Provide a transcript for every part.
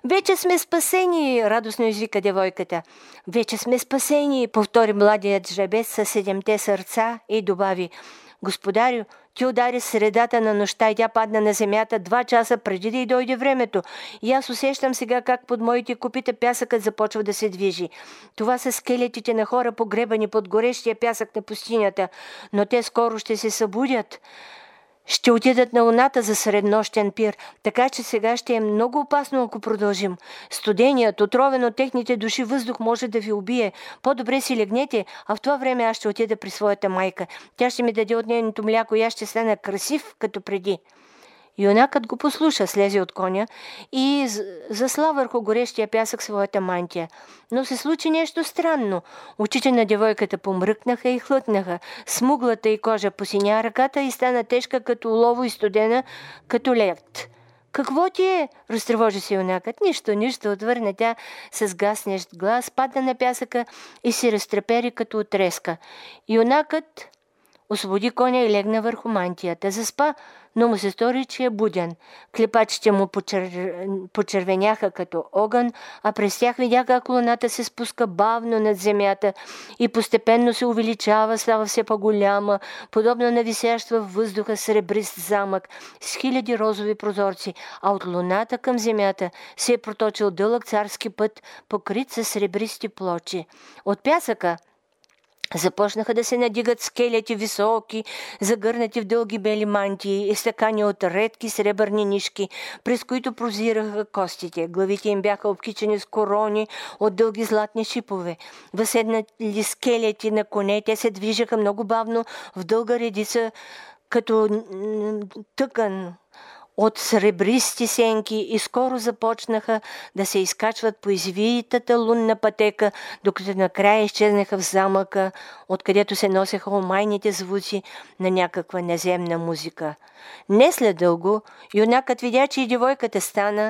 Вече сме спасени, радостно извика девойката. Вече сме спасени, повтори младият жребец със 7 сърца и добави: Господарю, ти удари средата на нощта и тя падна на земята 2 часа преди да й дойде времето. И аз усещам сега как под моите копита пясъкът започва да се движи. Това са скелетите на хора, погребани под горещия пясък на пустинята, но те скоро ще се събудят. Ще отидат на луната за среднощен пир, така че сега ще е много опасно, ако продължим. Студеният, отровен от техните души въздух може да ви убие. По-добре си легнете, а в това време аз ще отида при своята майка. Тя ще ми даде от нейното мляко и аз ще стана красив като преди. Юнакът го послуша, слезе от коня и засла върху горещия пясък своята мантия. Но се случи нещо странно. Очите на девойката помръкнаха и хлътнаха. Смуглата й кожа посиня ръката и стана тежка като олово и студена като лед. Какво ти е? Разтревожи се юнакът. Нищо, отвърна тя с гаснещ глас, падна на пясъка и се разтрепери като от треска. Юнакът освободи коня и легна върху мантията. Заспа, но му се стори, че е буден. Клепачите му почервеняха като огън, а през тях видя как луната се спуска бавно над земята и постепенно се увеличава, става все по-голяма, подобно на висящ във въздуха сребрист замък с хиляди розови прозорци, а от луната към земята се е проточил дълъг царски път, покрит с сребристи плочи. От пясъка започнаха да се надигат скелети високи, загърнати в дълги бели мантии и стъкани от редки сребърни нишки, през които прозираха костите. Главите им бяха обкичени с корони от дълги златни шипове. Възседнали скелети на коне, те се движеха много бавно в дълга редица, като тъкан от сребристи сенки и скоро започнаха да се изкачват по извитата лунна пътека, докато накрая изчезнаха в замъка, откъдето се носеха омайните звуци на някаква неземна музика. Не след дълго юнакът видя, че и девойката стана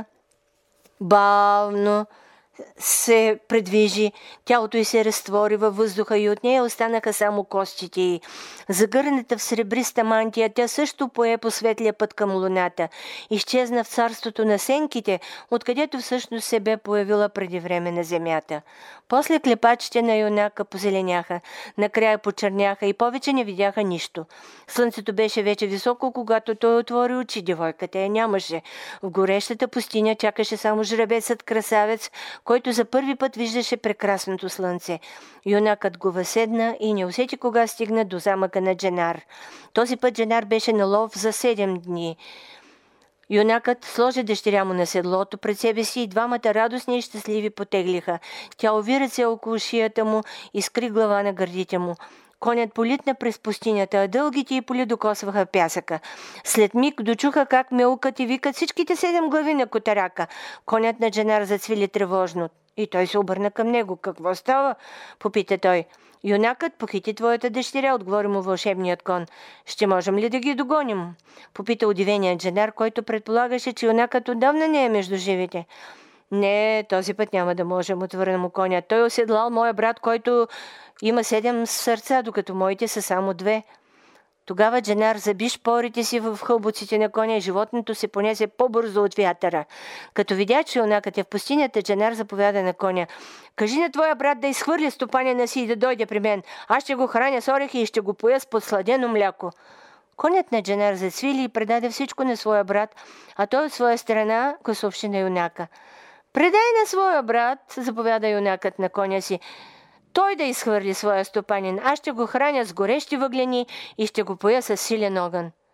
бавно, се предвижи, тялото й се разтвори във въздуха и от нея останаха само костите й. Загърната в сребриста мантия, тя също пое по светлия път към луната. Изчезна в царството на сенките, откъдето всъщност се бе появила преди време на земята. После клепачите на юнака позеленяха, накрая почерняха и повече не видяха нищо. Слънцето беше вече високо, когато той отвори очи. Девойката я нямаше. В горещата пустиня чакаше само жребецът красавец, който за първи път виждаше прекрасното слънце. Юнакът го възседна и не усети кога стигна до замъка на Дженар. Този път Дженар беше на лов за 7 дни. Юнакът сложи дъщеря му на седлото пред себе си и двамата радостни и щастливи потеглиха. Тя уви ръце около шията му и скри глава на гърдите му. Конят политна през пустинята, а дългите й поли докосваха пясъка. След миг дочуха как мелкат и викат всичките 7 глави на котарака. Конят на Дженар зацвили тревожно. И той се обърна към него. Какво става? Попита той. Юнакът похити твоята дъщеря, отговори му вълшебният кон. Ще можем ли да ги догоним? Попита удивеният Дженар, който предполагаше, че юнакът отдавна не е между живите. Не, този път няма да можем, отвърна му коня. Той оседлал моя брат, който има 7 сърца, докато моите са само 2. Тогава Дженар заби шпорите си в хълбоците на коня и животното се понесе по-бързо от вятъра. Като видя, че юнакът е в пустинята, Дженар заповяда на коня. Кажи на твоя брат да изхвърли стопанина си и да дойде при мен. Аз ще го храня с орехи и ще го поя с подсладено мляко. Конят на Дженар зацвили и предаде всичко на своя брат, а той от своя страна го съобщи на юнака. Предай на своя брат, заповяда юнакът на коня си, той да изхвърли своя стопанин. Аз ще го храня с горещи въглени и ще го поя с силен огън.